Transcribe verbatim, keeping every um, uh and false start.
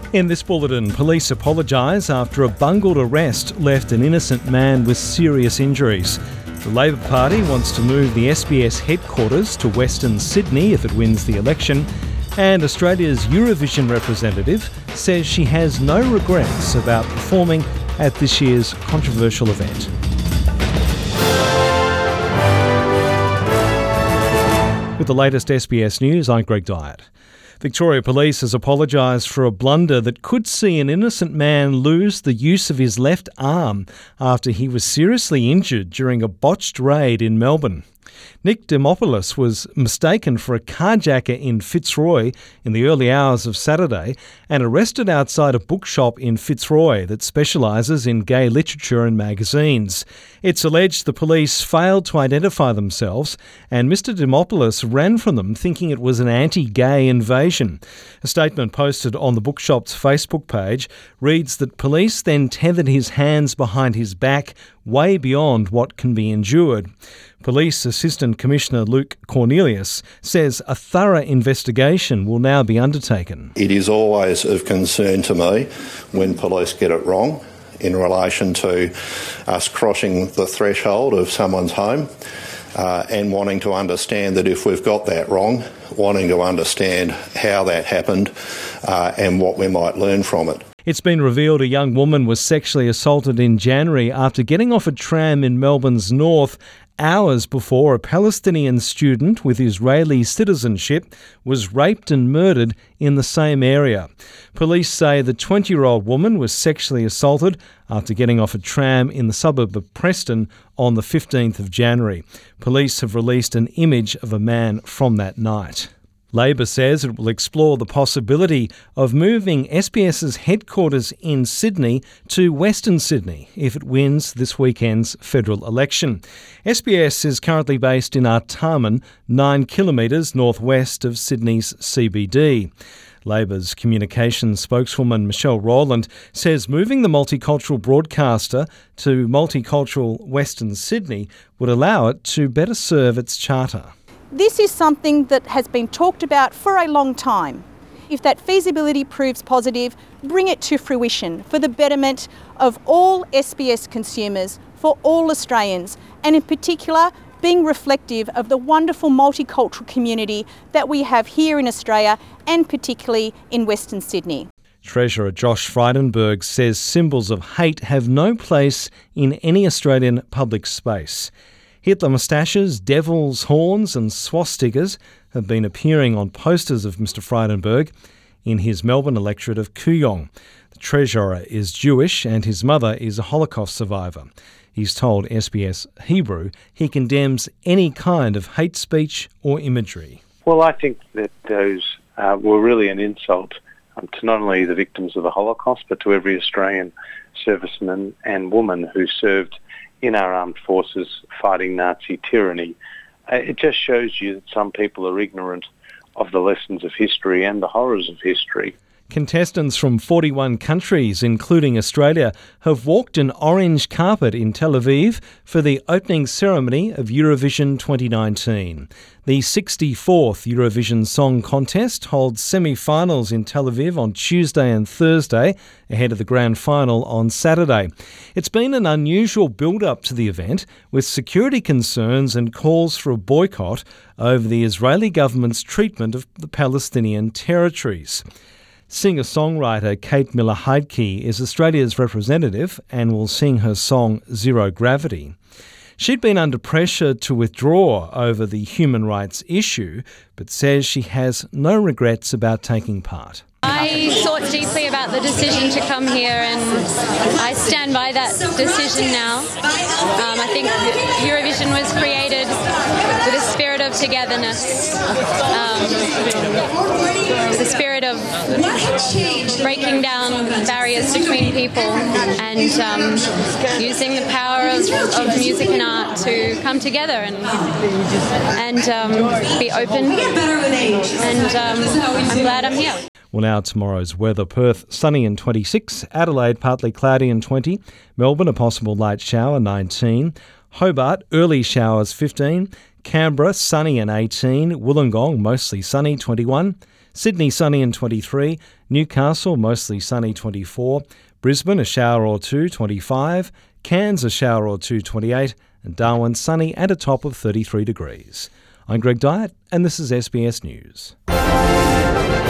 In this bulletin, police apologise after a bungled arrest left an innocent man with serious injuries. The Labor Party wants to move the S B S headquarters to Western Sydney if it wins the election. And Australia's Eurovision representative says she has no regrets about performing at this year's controversial event. With the latest S B S News, I'm Greg Dyett. Victoria Police has apologised for a blunder that could see an innocent man lose the use of his left arm after he was seriously injured during a botched raid in Melbourne. Nick Demopoulos was mistaken for a carjacker in Fitzroy in the early hours of Saturday and arrested outside a bookshop in Fitzroy that specialises in gay literature and magazines. It's alleged the police failed to identify themselves and Mister Demopoulos ran from them thinking it was an anti-gay invasion. A statement posted on the bookshop's Facebook page reads that police then tethered his hands behind his back way beyond what can be endured. Police Assistant Commissioner Luke Cornelius says a thorough investigation will now be undertaken. It is always of concern to me when police get it wrong in relation to us crossing the threshold of someone's home uh, and wanting to understand that if we've got that wrong, wanting to understand how that happened uh, and what we might learn from it. It's been revealed a young woman was sexually assaulted in January after getting off a tram in Melbourne's north hours before a Palestinian student with Israeli citizenship was raped and murdered in the same area. Police say the twenty-year-old woman was sexually assaulted after getting off a tram in the suburb of Preston on the fifteenth of January. Police have released an image of a man from that night. Labor says it will explore the possibility of moving SBS's headquarters in Sydney to Western Sydney if it wins this weekend's federal election. S B S is currently based in Artarmon, nine kilometres northwest of Sydney's C B D. Labor's communications spokeswoman Michelle Rowland says moving the multicultural broadcaster to multicultural Western Sydney would allow it to better serve its charter. This is something that has been talked about for a long time. If that feasibility proves positive, bring it to fruition for the betterment of all S B S consumers, for all Australians, and in particular being reflective of the wonderful multicultural community that we have here in Australia and particularly in Western Sydney. Treasurer Josh Frydenberg says symbols of hate have no place in any Australian public space. Hitler moustaches, devil's horns and swastikas have been appearing on posters of Mister Frydenberg in his Melbourne electorate of Kooyong. The Treasurer is Jewish and his mother is a Holocaust survivor. He's told S B S Hebrew he condemns any kind of hate speech or imagery. Well, I think that those uh, were really an insult um, to not only the victims of the Holocaust but to every Australian serviceman and woman who served in our armed forces fighting Nazi tyranny. Uh, it just shows you that some people are ignorant of the lessons of history and the horrors of history. Contestants from forty-one countries, including Australia, have walked an orange carpet in Tel Aviv for the opening ceremony of Eurovision twenty nineteen. The sixty-fourth Eurovision Song Contest holds semi-finals in Tel Aviv on Tuesday and Thursday, ahead of the grand final on Saturday. It's been an unusual build-up to the event, with security concerns and calls for a boycott over the Israeli government's treatment of the Palestinian territories. Singer-songwriter Kate Miller-Heidke is Australia's representative and will sing her song Zero Gravity. She'd been under pressure to withdraw over the human rights issue, but says she has no regrets about taking part. I thought deeply about the decision to come here and I stand by that decision now. Um, I think Eurovision was created with a spirit of togetherness, um, with a spirit of breaking down barriers between people and um, using the power of, of music and art to come together and, and um, be open, and um, I'm glad I'm here. Well, now tomorrow's weather. Perth, sunny and twenty-six. Adelaide, partly cloudy and twenty. Melbourne, a possible light shower, nineteen. Hobart, early showers, fifteen. Canberra, sunny and eighteen. Wollongong, mostly sunny, twenty-one. Sydney sunny and twenty-three, Newcastle mostly sunny twenty-four, Brisbane a shower or two twenty-five, Cairns a shower or two twenty-eight, and Darwin sunny and a top of thirty-three degrees. I'm Greg Dyett and this is S B S News.